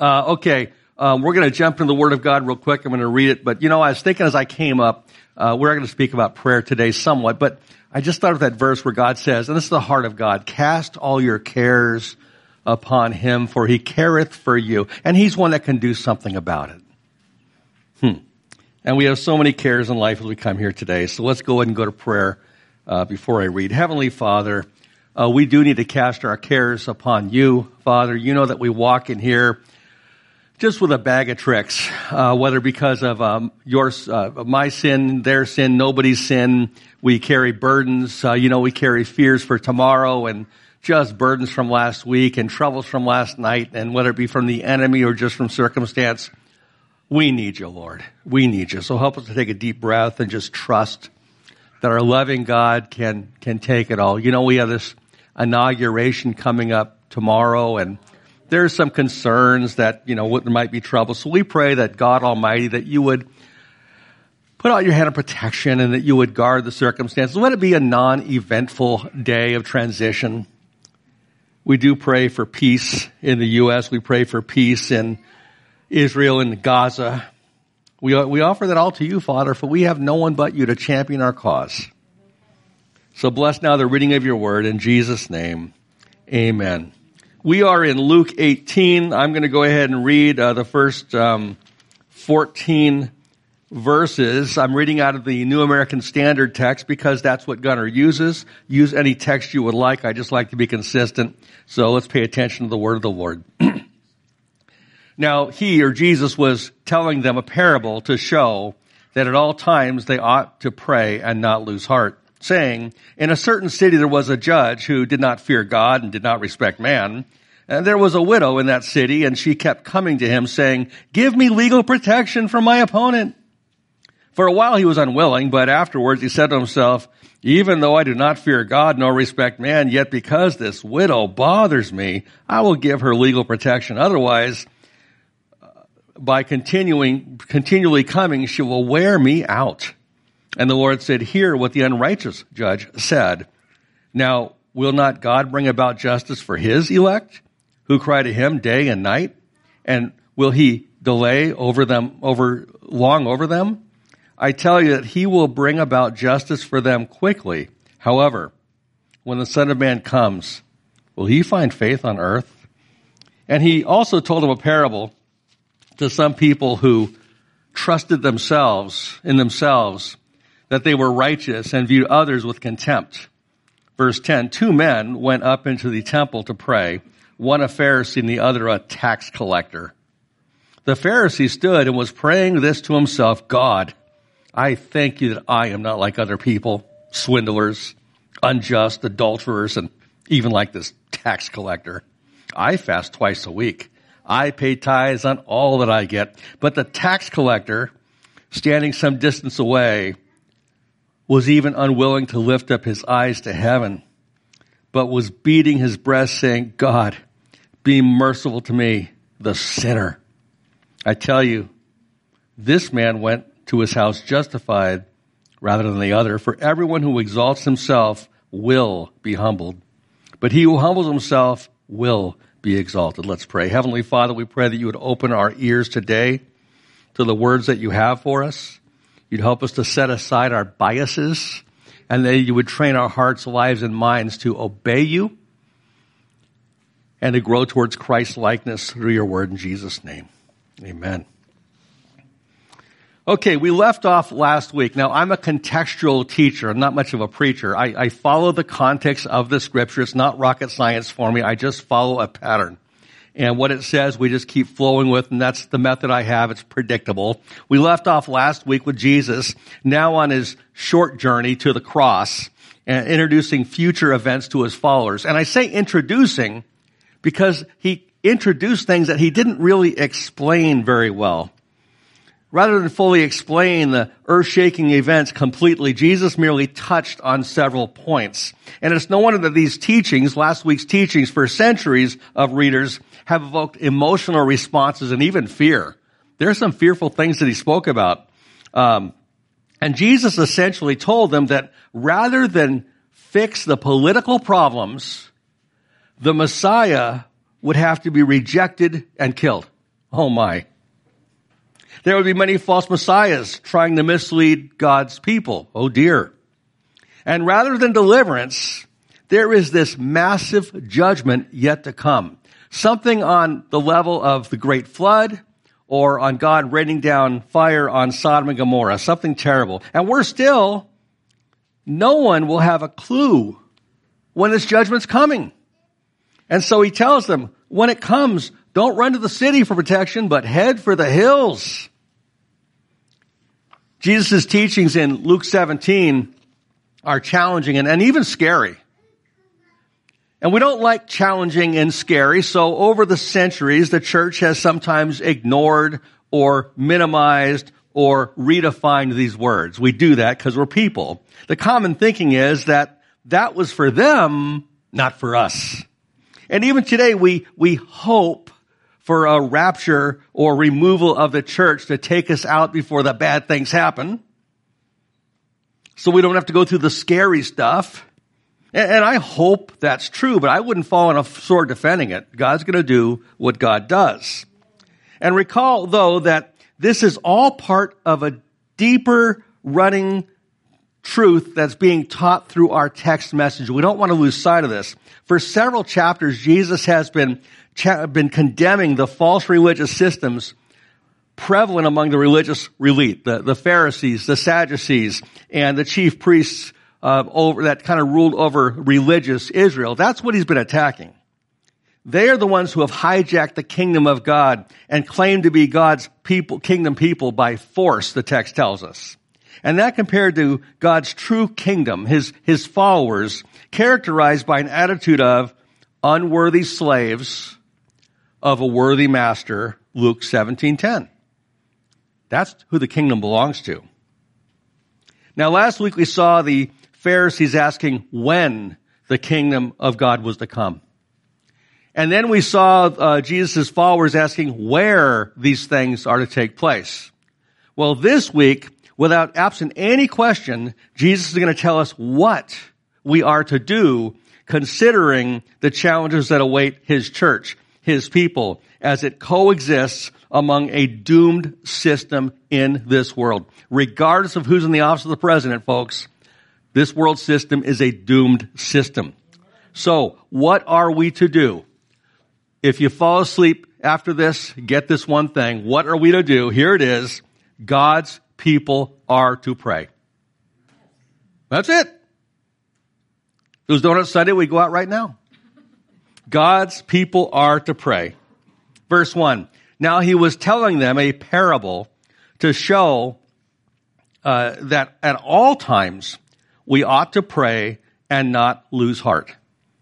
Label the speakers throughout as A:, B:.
A: We're going to jump into the Word of God real quick. I'm going to read it. But, I was thinking as I came up, we're going to speak about prayer today somewhat. But I just thought of that verse where God says, and this is the heart of God, cast all your cares upon Him, for He careth for you. And He's one that can do something about it. And we have so many cares in life as we come here today. So let's go ahead and go to prayer before I read. Heavenly Father, we do need to cast our cares upon You, Father. You know that we walk in here just with a bag of tricks, whether because of my sin, their sin, nobody's sin. We carry burdens. We carry fears for tomorrow and just burdens from last week and troubles from last night, and whether it be from the enemy or just from circumstance. We need You, Lord. We need You. So help us to take a deep breath and just trust that our loving God can take it all. We have this inauguration coming up tomorrow, and there's some concerns that, there might be trouble. So we pray that God Almighty, that You would put out Your hand of protection and that You would guard the circumstances. Let it be a non-eventful day of transition. We do pray for peace in the U.S. We pray for peace in Israel and Gaza. We offer that all to You, Father, for we have no one but You to champion our cause. So bless now the reading of Your word in Jesus' name. Amen. We are in Luke 18. I'm going to go ahead and read the first 14 verses. I'm reading out of the New American Standard text because that's what Gunnar uses. Use any text you would like. I just like to be consistent. So let's pay attention to the word of the Lord. Now, He, or Jesus, was telling them a parable to show that at all times they ought to pray and not lose heart, saying, in a certain city there was a judge who did not fear God and did not respect man. And there was a widow in that city, and she kept coming to him, saying, give me legal protection from my opponent. For a while he was unwilling, but afterwards he said to himself, even though I do not fear God nor respect man, yet because this widow bothers me, I will give her legal protection. Otherwise, by continually coming, she will wear me out. And the Lord said, hear what the unrighteous judge said. Now, will not God bring about justice for His elect, who cry to Him day and night? And will He delay long over them? I tell you that He will bring about justice for them quickly. However, when the Son of Man comes, will He find faith on earth? And He also told them a parable to some people who trusted in themselves, that they were righteous and viewed others with contempt. Verse 10, 2 men went up into the temple to pray, one a Pharisee and the other a tax collector. The Pharisee stood and was praying this to himself, God, I thank You that I am not like other people, swindlers, unjust, adulterers, and even like this tax collector. I fast twice a week. I pay tithes on all that I get. But the tax collector, standing some distance away, was even unwilling to lift up his eyes to heaven, but was beating his breast, saying, God, be merciful to me, the sinner. I tell you, this man went to his house justified rather than the other. For everyone who exalts himself will be humbled, but he who humbles himself will be exalted. Let's pray. Heavenly Father, we pray that You would open our ears today to the words that You have for us. You'd help us to set aside our biases, and that You would train our hearts, lives, and minds to obey You and to grow towards Christ's likeness through Your word in Jesus' name. Amen. Okay, we left off last week. Now, I'm a contextual teacher. I'm not much of a preacher. I follow the context of the scripture. It's not rocket science for me. I just follow a pattern. And what it says, we just keep flowing with, and that's the method I have. It's predictable. We left off last week with Jesus, now on His short journey to the cross, and introducing future events to His followers. And I say introducing because He introduced things that He didn't really explain very well. Rather than fully explain the earth-shaking events completely, Jesus merely touched on several points. And it's no wonder that these teachings, last week's teachings for centuries of readers, have evoked emotional responses and even fear. There are some fearful things that He spoke about. And Jesus essentially told them that rather than fix the political problems, the Messiah would have to be rejected and killed. Oh my. There would be many false messiahs trying to mislead God's people. Oh dear. And rather than deliverance, there is this massive judgment yet to come. Something on the level of the great flood or on God raining down fire on Sodom and Gomorrah. Something terrible. And no one will have a clue when this judgment's coming. And so he tells them, when it comes, don't run to the city for protection, but head for the hills. Jesus' teachings in Luke 17 are challenging and even scary. And we don't like challenging and scary, so over the centuries, the church has sometimes ignored or minimized or redefined these words. We do that because we're people. The common thinking is that was for them, not for us. And even today, we hope for a rapture or removal of the church to take us out before the bad things happen, so we don't have to go through the scary stuff. And I hope that's true, but I wouldn't fall on a sword defending it. God's going to do what God does. And recall, though, that this is all part of a deeper running truth that's being taught through our text message. We don't want to lose sight of this. For several chapters, Jesus has been condemning the false religious systems prevalent among the religious elite, the Pharisees, the Sadducees, and the chief priests that kind of ruled over religious Israel. That's what he's been attacking. They are the ones who have hijacked the kingdom of God and claim to be God's people, kingdom people by force, the text tells us. And that compared to God's true kingdom, his followers, characterized by an attitude of unworthy slaves of a worthy master, Luke 17:10. That's who the kingdom belongs to. Now, last week we saw the Pharisees asking when the kingdom of God was to come. And then we saw Jesus' followers asking where these things are to take place. Well, this week, without absent any question, Jesus is going to tell us what we are to do considering the challenges that await his church, his people, as it coexists among a doomed system in this world. Regardless of who's in the office of the president, folks, this world system is a doomed system. So, what are we to do? If you fall asleep after this, get this one thing. What are we to do? Here it is. God's people are to pray. That's it. Those Donut Sunday, we go out right now. God's people are to pray. Verse 1. Now he was telling them a parable to show that at all times we ought to pray and not lose heart.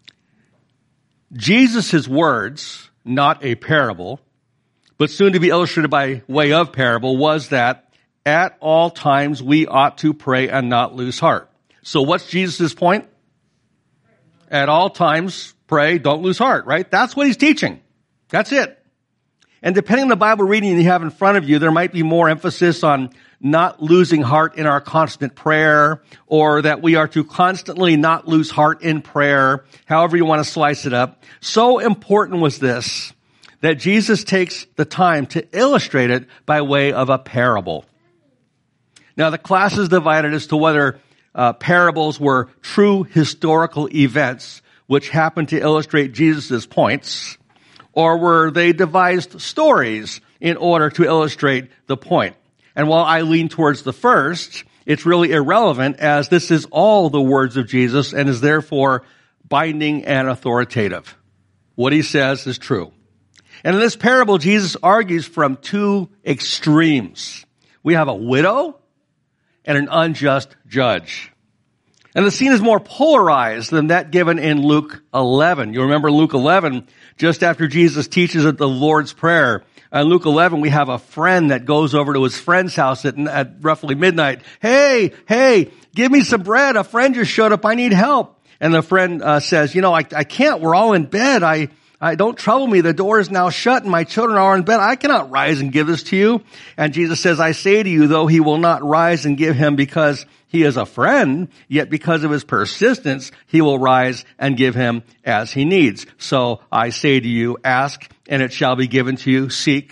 A: Jesus' words, not a parable, but soon to be illustrated by way of parable, was that at all times we ought to pray and not lose heart. So what's Jesus' point? At all times, pray, don't lose heart, right? That's what he's teaching. That's it. And depending on the Bible reading you have in front of you, there might be more emphasis on not losing heart in our constant prayer, or that we are to constantly not lose heart in prayer, however you want to slice it up. So important was this, that Jesus takes the time to illustrate it by way of a parable. Now, the class is divided as to whether parables were true historical events which happened to illustrate Jesus' points, or were they devised stories in order to illustrate the point? And while I lean towards the first, it's really irrelevant, as this is all the words of Jesus and is therefore binding and authoritative. What he says is true. And in this parable, Jesus argues from two extremes. We have a widow and an unjust judge. And the scene is more polarized than that given in Luke 11. You remember Luke 11, just after Jesus teaches at the Lord's Prayer. In Luke 11, we have a friend that goes over to his friend's house at roughly midnight. Hey, give me some bread. A friend just showed up. I need help. And the friend says, I can't. We're all in bed. I don't trouble me. The door is now shut and my children are in bed. I cannot rise and give this to you. And Jesus says, I say to you, though he will not rise and give him because he is a friend, yet because of his persistence, he will rise and give him as he needs. So I say to you, ask and it shall be given to you. Seek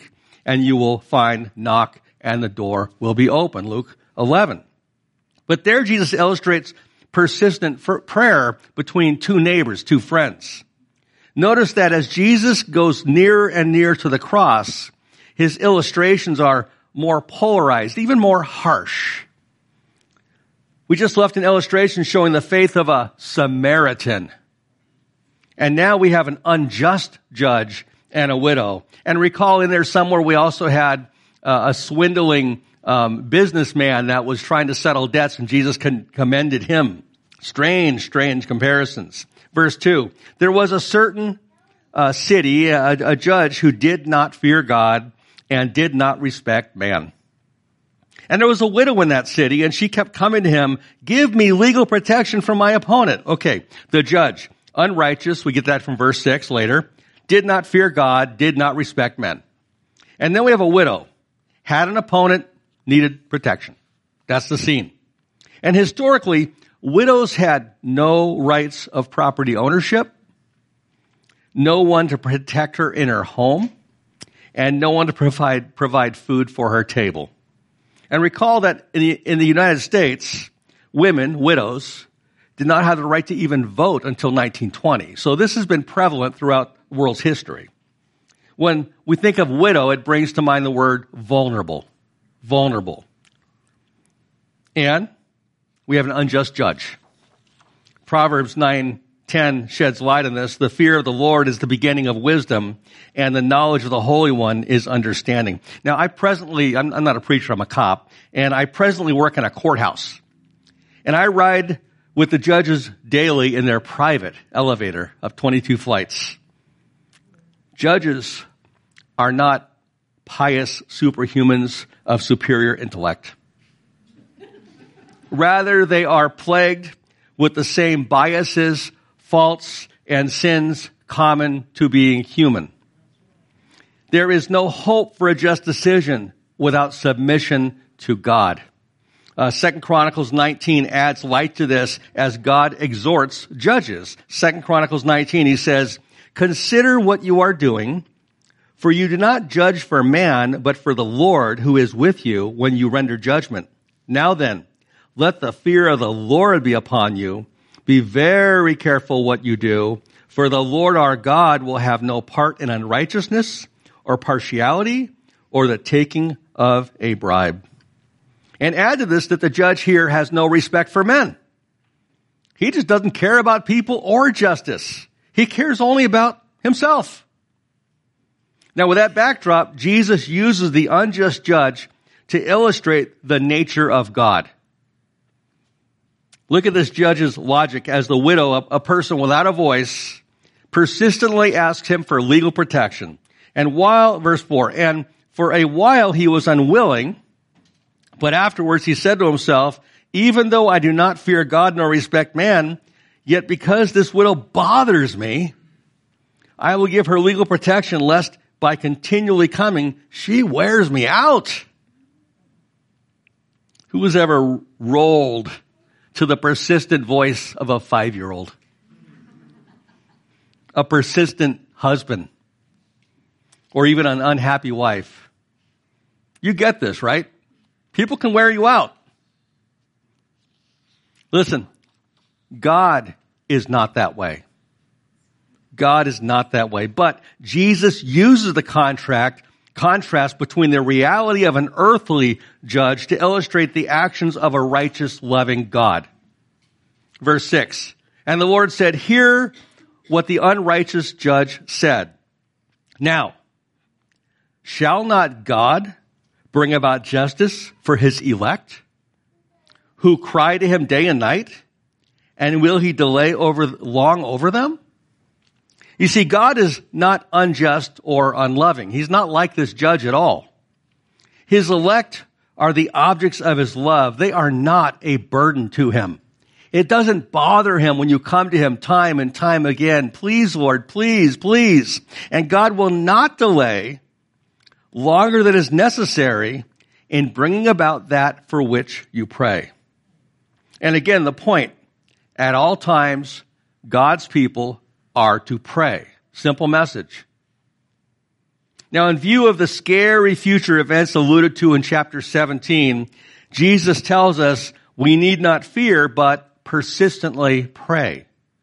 A: and you will find, knock, and the door will be open. Luke 11. But there Jesus illustrates persistent prayer between two neighbors, two friends. Notice that as Jesus goes nearer and nearer to the cross, his illustrations are more polarized, even more harsh. We just left an illustration showing the faith of a Samaritan. And now we have an unjust judge and a widow. And recall in there somewhere we also had a swindling businessman that was trying to settle debts, and Jesus commended him. Strange comparisons. Verse 2, there was a certain city, a judge who did not fear God and did not respect man. And there was a widow in that city, and she kept coming to him, give me legal protection from my opponent. Okay, the judge, unrighteous, we get that from verse 6 later, did not fear God, did not respect men. And then we have a widow, had an opponent, needed protection. That's the scene. And historically, widows had no rights of property ownership, no one to protect her in her home, and no one to provide food for her table. And recall that in the United States, women, widows, did not have the right to even vote until 1920. So this has been prevalent throughout the world's history. When we think of widow, it brings to mind the word vulnerable. Vulnerable. And we have an unjust judge. Proverbs 9:10 sheds light on this. The fear of the Lord is the beginning of wisdom, and the knowledge of the Holy One is understanding. Now, I'm not a preacher, I'm a cop, and I presently work in a courthouse. And I ride with the judges daily in their private elevator of 22 flights. Judges are not pious superhumans of superior intellect. Rather, they are plagued with the same biases, faults, and sins common to being human. There is no hope for a just decision without submission to God. 2 Chronicles 19 adds light to this as God exhorts judges. 2 Chronicles 19, he says, consider what you are doing, for you do not judge for man, but for the Lord who is with you when you render judgment. Now then, let the fear of the Lord be upon you. Be very careful what you do, for the Lord our God will have no part in unrighteousness or partiality or the taking of a bribe. And add to this that the judge here has no respect for men. He just doesn't care about people or justice. He cares only about himself. Now, with that backdrop, Jesus uses the unjust judge to illustrate the nature of God. Look at this judge's logic as the widow, a person without a voice, persistently asks him for legal protection. And verse 4, and for a while he was unwilling, but afterwards he said to himself, even though I do not fear God nor respect man, yet because this widow bothers me, I will give her legal protection, lest by continually coming, she wears me out. Who has ever rolled to the persistent voice of a 5-year-old? A persistent husband, or even an unhappy wife. You get this, right? People can wear you out. Listen, God is not that way. God is not that way. But Jesus uses the contrast between the reality of an earthly judge to illustrate the actions of a righteous, loving God. Verse 6, and the Lord said, hear what the unrighteous judge said. Now, shall not God bring about justice for his elect, who cry to him day and night? And will he delay long over them? You see, God is not unjust or unloving. He's not like this judge at all. His elect are the objects of his love. They are not a burden to him. It doesn't bother him when you come to him time and time again. Please, Lord, please, please. And God will not delay longer than is necessary in bringing about that for which you pray. And again, the point, at all times, God's people are to pray. Simple message. Now, in view of the scary future events alluded to in chapter 17, Jesus tells us we need not fear, but persistently pray.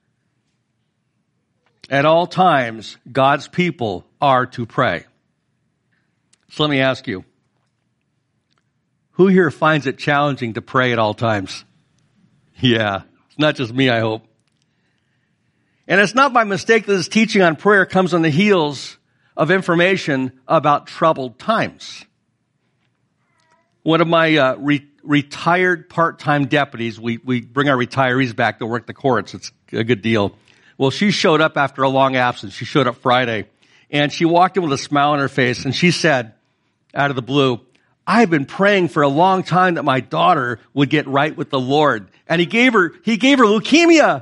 A: At all times, God's people are to pray. So let me ask you, who here finds it challenging to pray at all times? Yeah, it's not just me, I hope. And it's not by mistake that this teaching on prayer comes on the heels of information about troubled times. One of my retired part-time deputies, we bring our retirees back to work the courts. It's a good deal. Well, she showed up after a long absence. She showed up Friday, and she walked in with a smile on her face, and she said, out of the blue, I've been praying for a long time that my daughter would get right with the Lord. And he gave her leukemia.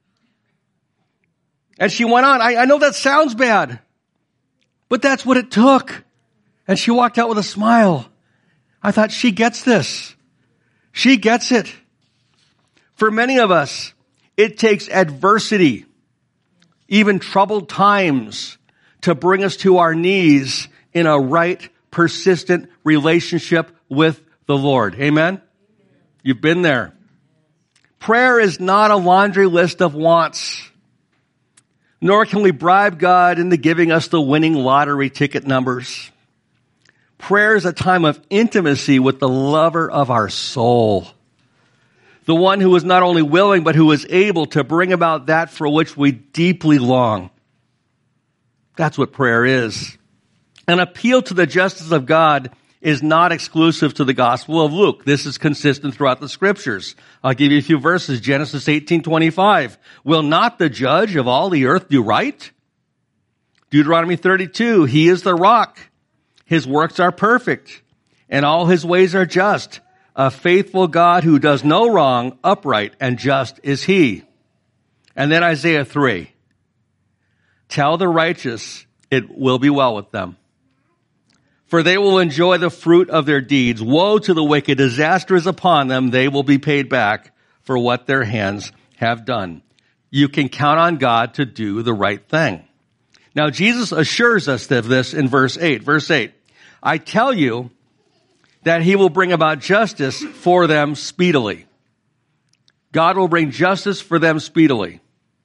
A: And she went on, I know that sounds bad, but that's what it took. And she walked out with a smile. I thought, she gets this. She gets it. For many of us, it takes adversity, even troubled times, to bring us to our knees in a right, persistent relationship with the Lord. Amen? You've been there. Prayer is not a laundry list of wants, nor can we bribe God into giving us the winning lottery ticket numbers. Prayer is a time of intimacy with the lover of our soul, the one who is not only willing, but who is able to bring about that for which we deeply long. That's what prayer is. An appeal to the justice of God is not exclusive to the Gospel of Luke. This is consistent throughout the Scriptures. I'll give you a few verses. Genesis 18:25. Will not the judge of all the earth do right? Deuteronomy 32. He is the rock. His works are perfect, and all his ways are just. A faithful God who does no wrong, upright and just is he. And then Isaiah 3. Tell the righteous it will be well with them, for they will enjoy the fruit of their deeds. Woe to the wicked, disaster is upon them. They will be paid back for what their hands have done. You can count on God to do the right thing. Now, Jesus assures us of this in verse 8. Verse 8, I tell you that he will bring about justice for them speedily. God will bring justice for them speedily.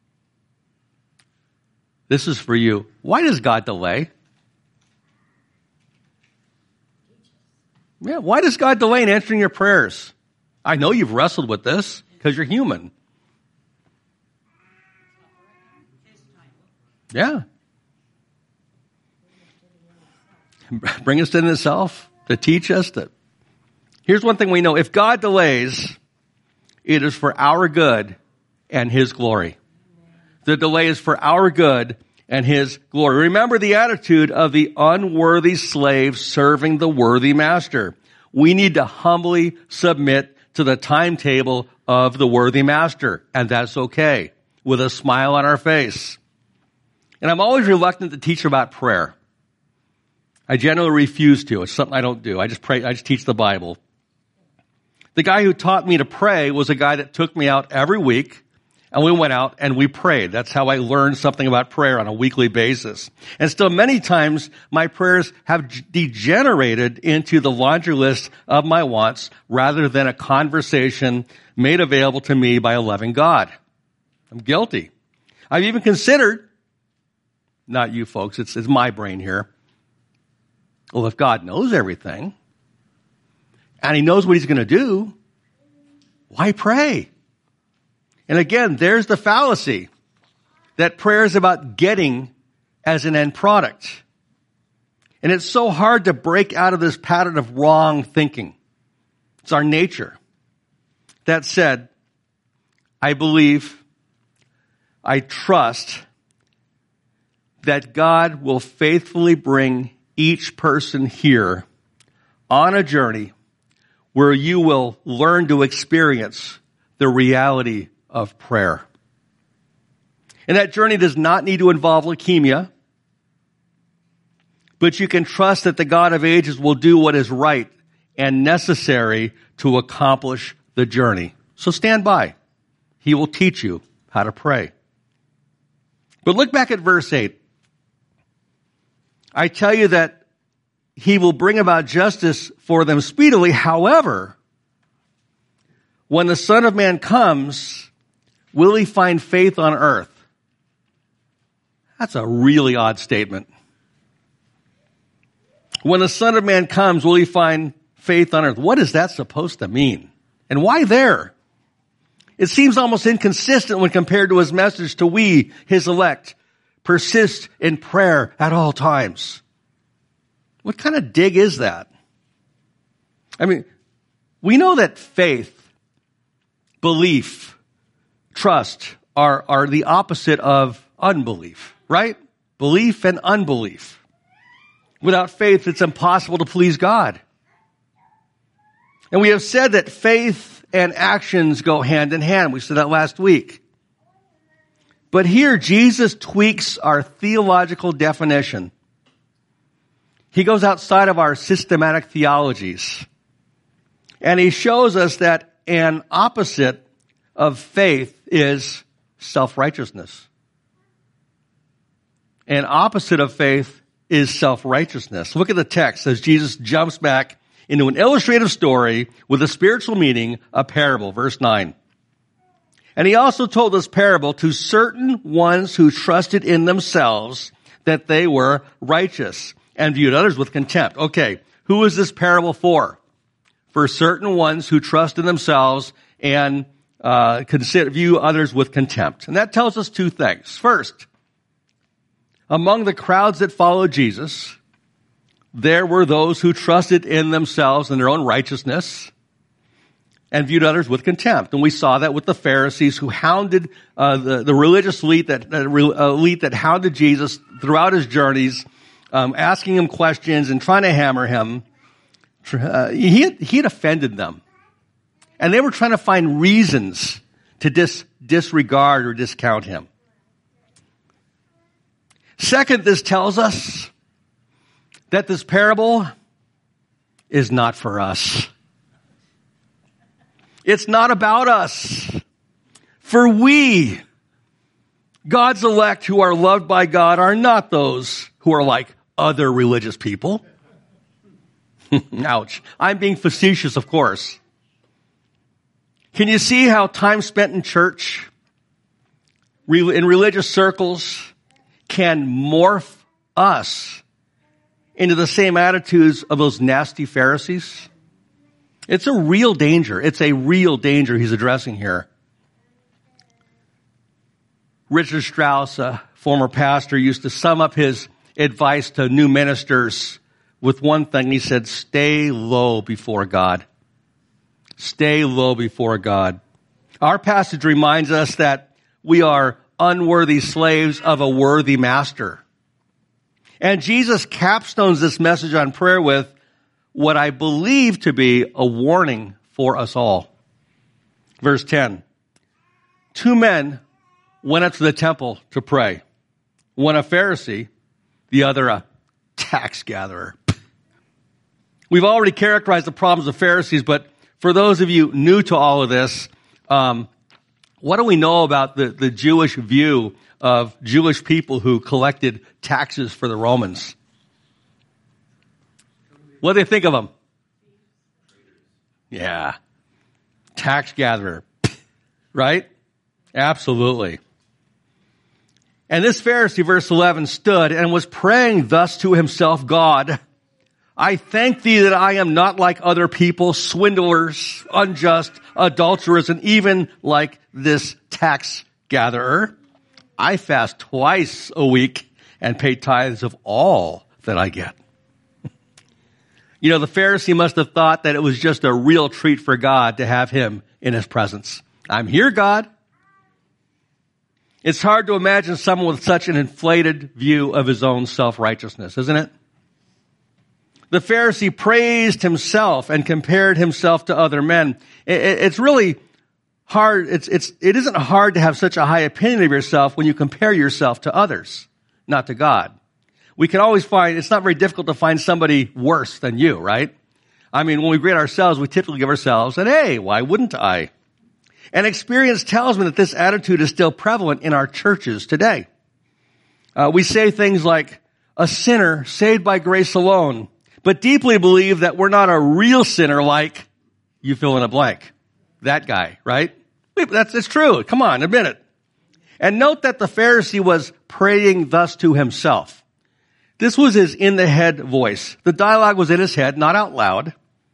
A: This is for you. Why does God delay? Yeah, why does God delay in answering your prayers? I know you've wrestled with this because you're human. Yeah. Bring us into himself to teach us that. Here's one thing we know. If God delays, it is for our good and his glory. The delay is for our good and his glory. Remember the attitude of the unworthy slave serving the worthy master. We need to humbly submit to the timetable of the worthy master, and that's okay, with a smile on our face. And I'm always reluctant to teach about prayer. I generally refuse to. It's something I don't do. I just pray. I just teach the Bible. The guy who taught me to pray was a guy that took me out every week, and we went out and we prayed. That's how I learned something about prayer on a weekly basis. And still many times my prayers have degenerated into the laundry list of my wants rather than a conversation made available to me by a loving God. I'm guilty. I've even considered, not you folks, it's my brain here. Well, if God knows everything and he knows what he's going to do, why pray? And again, there's the fallacy that prayer is about getting as an end product. And it's so hard to break out of this pattern of wrong thinking. It's our nature. That said, I believe, I trust that God will faithfully bring each person here on a journey where you will learn to experience the reality of prayer. And that journey does not need to involve leukemia, but you can trust that the God of ages will do what is right and necessary to accomplish the journey. So stand by. He will teach you how to pray. But look back at verse 8. I tell you that he will bring about justice for them speedily. However, when the Son of Man comes, will he find faith on earth? That's a really odd statement. When the Son of Man comes, will he find faith on earth? What is that supposed to mean? And why there? It seems almost inconsistent when compared to his message to we, his elect, persist in prayer at all times. What kind of dig is that? I mean, we know that faith, belief, trust are the opposite of unbelief, right? Belief and unbelief. Without faith, it's impossible to please God. And we have said that faith and actions go hand in hand. We said that last week. But here, Jesus tweaks our theological definition. He goes outside of our systematic theologies. And he shows us that an opposite of faith is self-righteousness. An opposite of faith is self-righteousness. Look at the text as Jesus jumps back into an illustrative story with a spiritual meaning, a parable. Verse 9. And he also told this parable to certain ones who trusted in themselves that they were righteous and viewed others with contempt. Okay, who is this parable for? For certain ones who trust in themselves and view others with contempt. And that tells us two things. First, among the crowds that followed Jesus, there were those who trusted in themselves and their own righteousness and viewed others with contempt. And we saw that with the Pharisees who hounded the religious elite that hounded Jesus throughout his journeys, asking him questions and trying to hammer him. He had offended them. And they were trying to find reasons to disregard or discount him. Second, this tells us that this parable is not for us. It's not about us. For we, God's elect who are loved by God, are not those who are like other religious people. Ouch. I'm being facetious, of course. Can you see how time spent in church, in religious circles, can morph us into the same attitudes of those nasty Pharisees? It's a real danger. It's a real danger he's addressing here. Richard Strauss, a former pastor, used to sum up his advice to new ministers with one thing. He said, stay low before God. Stay low before God. Our passage reminds us that we are unworthy slaves of a worthy master. And Jesus capstones this message on prayer with what I believe to be a warning for us all. Verse 10. 2 men went up to the temple to pray. One a Pharisee, the other a tax gatherer. We've already characterized the problems of Pharisees, but for those of you new to all of this, what do we know about the Jewish view of Jewish people who collected taxes for the Romans? What do they think of them? Yeah. Tax gatherer. Right? Absolutely. And this Pharisee, verse 11, stood and was praying thus to himself, God, I thank thee that I am not like other people, swindlers, unjust, adulterers, and even like this tax gatherer. I fast twice a week and pay tithes of all that I get. You know, the Pharisee must have thought that it was just a real treat for God to have him in his presence. I'm here, God. It's hard to imagine someone with such an inflated view of his own self-righteousness, isn't it? The Pharisee praised himself and compared himself to other men. It's really hard. It isn't hard to have such a high opinion of yourself when you compare yourself to others, not to God. We can always find, it's not very difficult to find somebody worse than you, right? I mean, when we grade ourselves, we typically give ourselves an A. Why wouldn't I? And experience tells me that this attitude is still prevalent in our churches today. We say things like, a sinner saved by grace alone, but deeply believe that we're not a real sinner like you fill in a blank. That guy, right? It's true. Come on, admit it. And note that the Pharisee was praying thus to himself. This was his in-the-head voice. The dialogue was in his head, not out loud.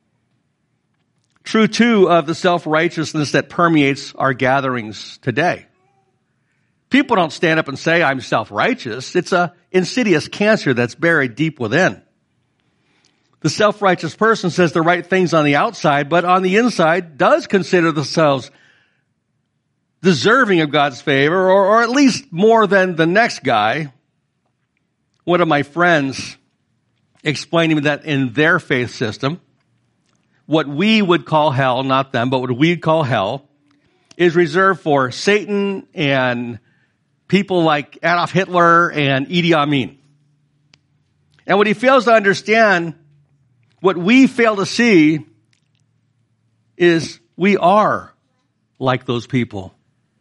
A: True, too, of the self-righteousness that permeates our gatherings today. People don't stand up and say, I'm self-righteous. It's an insidious cancer that's buried deep within. The self-righteous person says the right things on the outside, but on the inside does consider themselves deserving of God's favor, or at least more than the next guy. One of my friends explained to me that in their faith system, what we would call hell, not them, but what we'd call hell, is reserved for Satan and people like Adolf Hitler and Idi Amin. And what he fails to understand, what we fail to see, is we are like those people.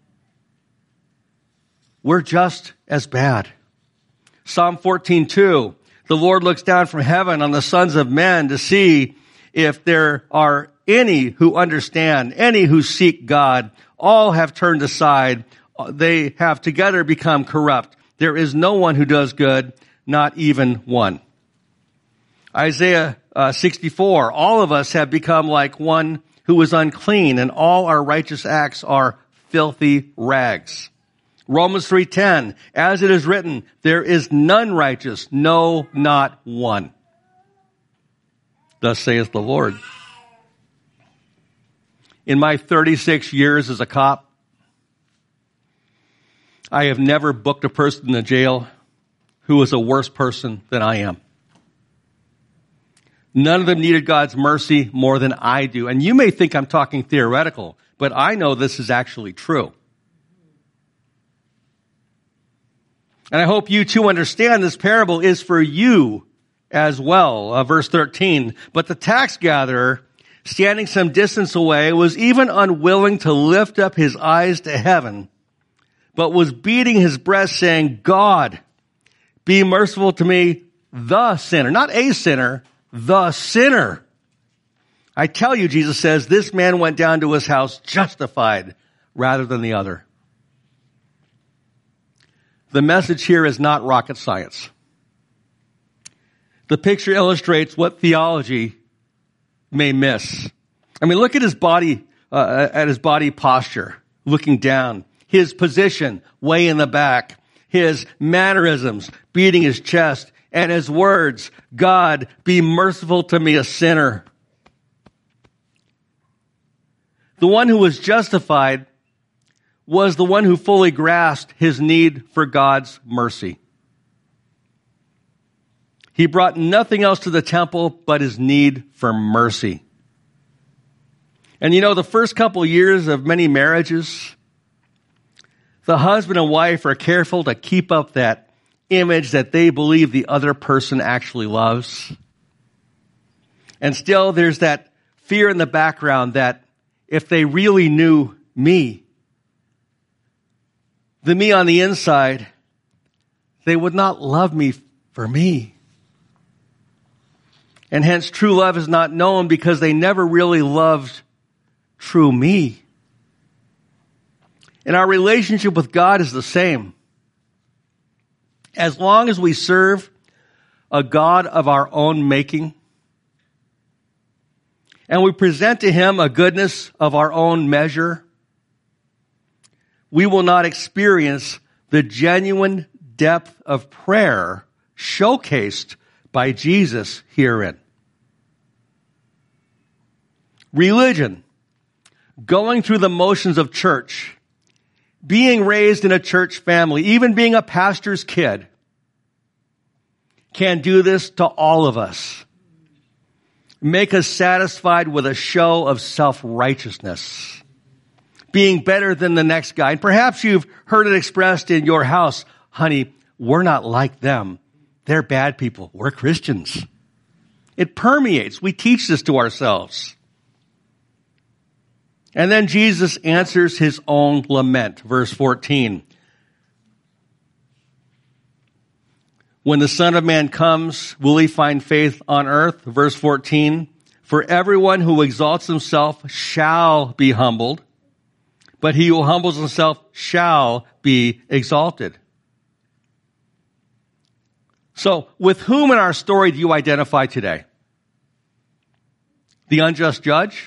A: We're just as bad. Psalm 14:2, the Lord looks down from heaven on the sons of men to see if there are any who understand, any who seek God. All have turned aside. They have together become corrupt. There is no one who does good, not even one. Isaiah 64, all of us have become like one who is unclean, and all our righteous acts are filthy rags. Romans 3:10, as it is written, there is none righteous, no, not one. Thus saith the Lord. In my 36 years as a cop, I have never booked a person in the jail who was a worse person than I am. None of them needed God's mercy more than I do. And you may think I'm talking theoretical, but I know this is actually true. And I hope you too understand this parable is for you as well. Verse 13, but the tax gatherer, standing some distance away, was even unwilling to lift up his eyes to heaven, but was beating his breast, saying, God, be merciful to me, the sinner. Not a sinner, the sinner. I tell you, Jesus says, this man went down to his house justified rather than the other. The message here is not rocket science. The picture illustrates what theology may miss. I mean, look at his body posture, looking down. His position, way in the back. His mannerisms, beating his chest. And his words, God, be merciful to me, a sinner. The one who was justified was the one who fully grasped his need for God's mercy. He brought nothing else to the temple but his need for mercy. And you know, the first couple years of many marriages, the husband and wife are careful to keep up that image that they believe the other person actually loves. And still there's that fear in the background that if they really knew me, the me on the inside, they would not love me for me. And hence true love is not known because they never really loved true me. And our relationship with God is the same. As long as we serve a God of our own making, and we present to him a goodness of our own measure, we will not experience the genuine depth of prayer showcased by Jesus herein. Religion, going through the motions of church, being raised in a church family, even being a pastor's kid, can do this to all of us. Make us satisfied with a show of self-righteousness, being better than the next guy. And perhaps you've heard it expressed in your house, honey, we're not like them. They're bad people. We're Christians. It permeates. We teach this to ourselves. And then Jesus answers his own lament. Verse 14. When the Son of Man comes, will he find faith on earth? Verse 14, for everyone who exalts himself shall be humbled, but he who humbles himself shall be exalted. So, with whom in our story do you identify today? The unjust judge?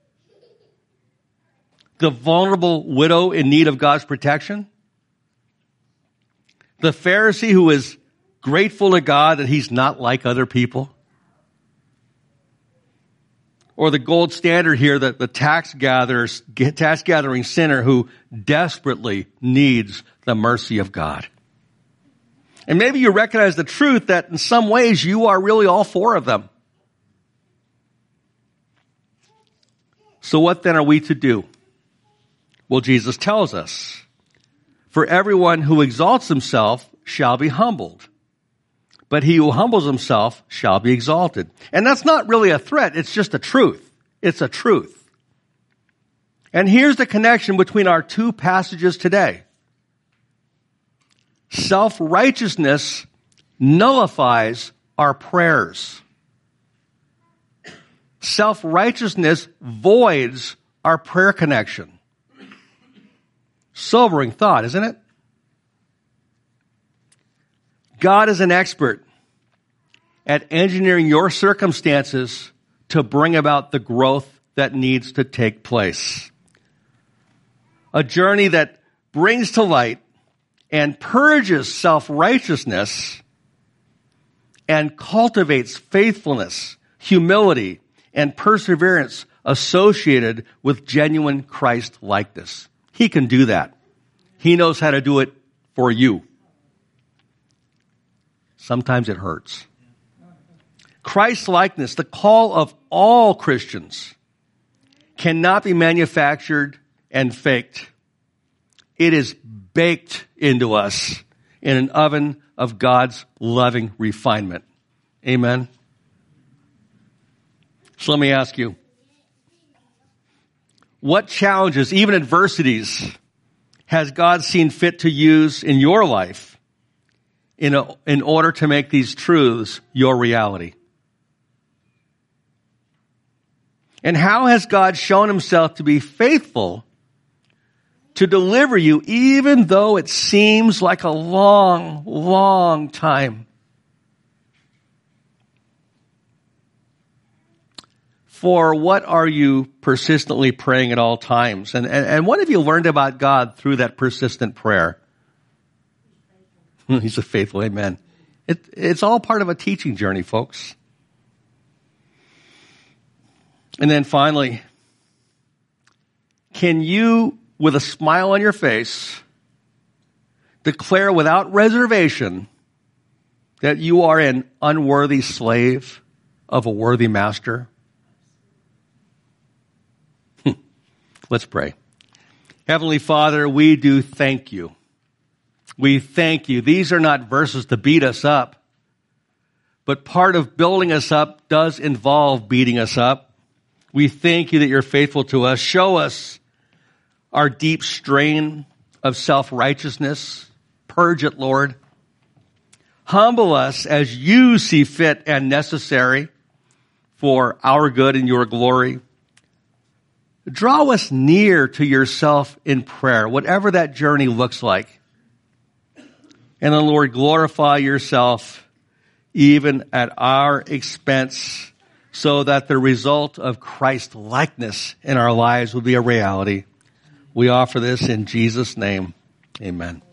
A: The vulnerable widow in need of God's protection? The Pharisee who is grateful to God that he's not like other people? Or the gold standard here, the tax gathering sinner who desperately needs the mercy of God? And maybe you recognize the truth that in some ways you are really all four of them. So what then are we to do? Well, Jesus tells us, for everyone who exalts himself shall be humbled, but he who humbles himself shall be exalted. And that's not really a threat, it's just a truth. It's a truth. And here's the connection between our two passages today. Self-righteousness nullifies our prayers. Self-righteousness voids our prayer connection. Sobering thought, isn't it? God is an expert at engineering your circumstances to bring about the growth that needs to take place. A journey that brings to light and purges self-righteousness and cultivates faithfulness, humility, and perseverance associated with genuine Christ-likeness. He can do that. He knows how to do it for you. Sometimes it hurts. Christ-likeness, the call of all Christians, cannot be manufactured and faked. It is baked into us in an oven of God's loving refinement. Amen? So let me ask you, what challenges, even adversities, has God seen fit to use in your life in order to make these truths your reality? And how has God shown himself to be faithful to deliver you even though it seems like a long, long time? For what are you persistently praying at all times? And what have you learned about God through that persistent prayer? He's a faithful, amen. It's all part of a teaching journey, folks. And then finally, can you, with a smile on your face, declare without reservation that you are an unworthy slave of a worthy master? Let's pray. Heavenly Father, we do thank you. We thank you. These are not verses to beat us up, but part of building us up does involve beating us up. We thank you that you're faithful to us. Show us our deep strain of self-righteousness. Purge it, Lord. Humble us as you see fit and necessary for our good and your glory. Draw us near to yourself in prayer, whatever that journey looks like. And then, Lord, glorify yourself even at our expense, so that the result of Christ likeness in our lives will be a reality. We offer this in Jesus' name. Amen.